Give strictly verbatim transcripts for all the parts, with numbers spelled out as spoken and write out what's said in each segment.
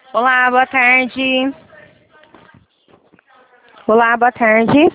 Olá, boa tarde. Olá, boa tarde.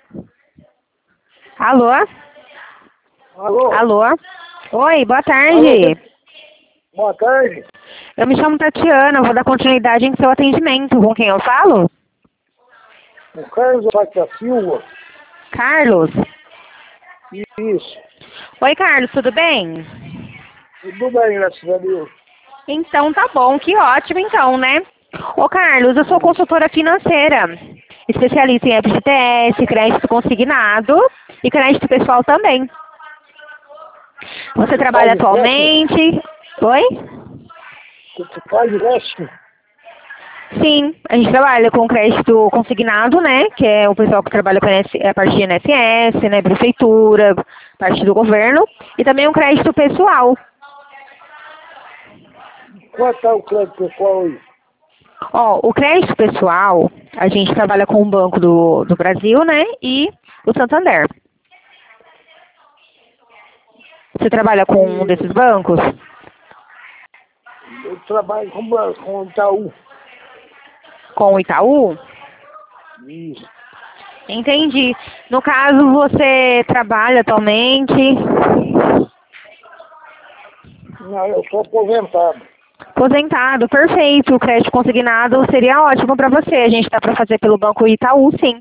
Alô? Alô? Alô? Oi, boa Alô, tarde. que- boa tarde. Eu me chamo Tatiana, vou dar continuidade em seu atendimento. Com quem eu falo? O Carlos Alberto da Silva. Carlos. Isso. Oi, Carlos, tudo bem? Tudo bem, graças a Deus. Então tá bom, que ótimo então, né? Ô Carlos, eu sou consultora financeira, especialista em F G T S, crédito consignado e crédito pessoal também. Você Você trabalha faz empréstimo? atualmente? Oi? Você faz empréstimo? Sim, a gente trabalha com crédito consignado, né? Que é o pessoal que trabalha com a a parte de I N S S, né? Prefeitura, parte do governo. E também um crédito pessoal. Quanto é o crédito pessoal aí? Ó, o crédito pessoal, a gente trabalha com o Banco do, do Brasil, né? E o Santander. Você trabalha com um E desses bancos? eu trabalho com, ba- com o Itaú. Com o Itaú? Isso. Entendi. No caso, você trabalha atualmente? Não, eu sou aposentado. Aposentado, perfeito. O crédito consignado seria ótimo para você. A gente está para fazer pelo Banco Itaú, sim.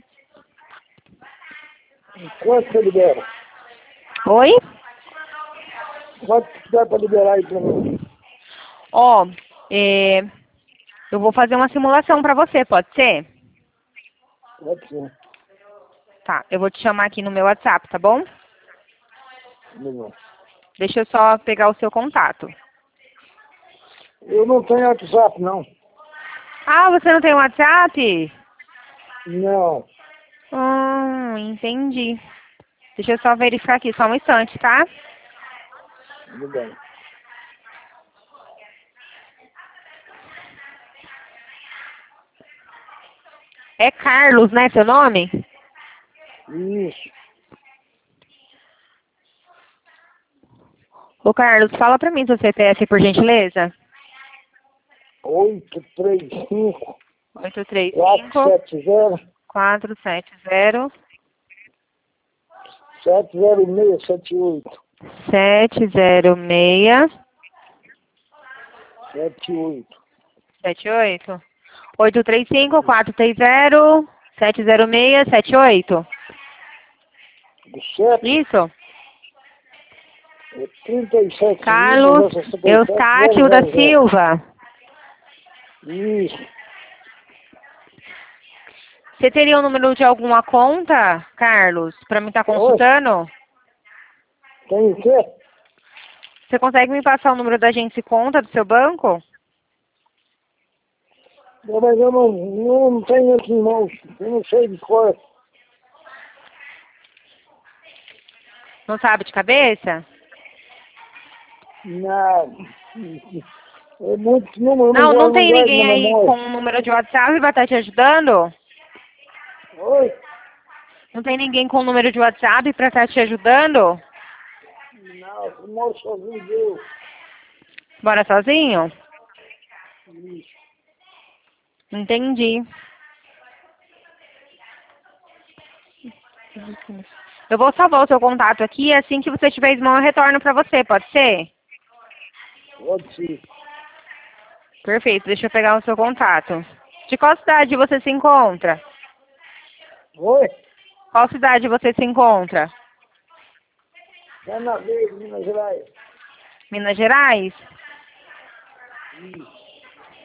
Quanto você libera? Oi? Quanto que dá para liberar aí para mim? Ó, é, eu vou fazer uma simulação para você, pode ser? Pode ser. Tá, eu vou te chamar aqui no meu WhatsApp, tá bom? Legal. Deixa eu só pegar o seu contato. Eu não tenho WhatsApp, não. Ah, você não tem WhatsApp? Não. Hum, entendi. Deixa eu só verificar aqui, só um instante, tá? Tudo bem. É Carlos, né, seu nome? Isso. Ô, Carlos, fala pra mim seu C P F, por gentileza. Oito três cinco oito três quatro cinco, sete zero quatro sete zero, sete zero seis sete oito. sete zero seis Sete oito. sete oito. oito três cinco, quatro três zero, sete zero seis sete oito. O sete Isso? é trinta e sete mil Carlos duzentos e sessenta e sete Eustáquio da zero zero. Silva. Isso. Você teria o número de alguma conta, Carlos, para me estar Oi, consultando? tem o quê? Você consegue me passar o número da agência e conta do seu banco? Não, mas eu não, não, não tenho aqui em mãos. Eu não sei de cor. Não sabe de cabeça? Não. É muito número, eu não Não, não guardo, não tem guardo na ninguém aí com memória. um número de WhatsApp para estar te ajudando? Oi? Não tem ninguém com um número de WhatsApp para estar te ajudando? Não, eu moro sozinho, Deus. Bora sozinho? Isso. Entendi. Eu vou salvar o seu contato aqui e assim que você tiver em mão eu retorno para você, pode ser? Pode ser. Perfeito, deixa eu pegar o seu contato. De qual cidade você se encontra? Oi? Qual cidade você se encontra? É na Verde, Minas Gerais. Minas Gerais? Isso.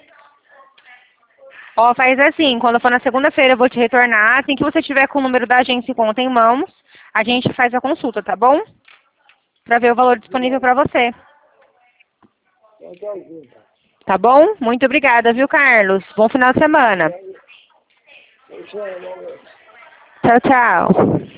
Ó, faz assim, quando for na segunda-feira eu vou te retornar. Assim que você tiver com o número da agência e conta em mãos, a gente faz a consulta, tá bom? Para ver o valor disponível para você. Então, tchauzinho, tá? Tá bom? Muito obrigada, viu, Carlos? Bom final de semana. Deixa eu- Tchau, tchau.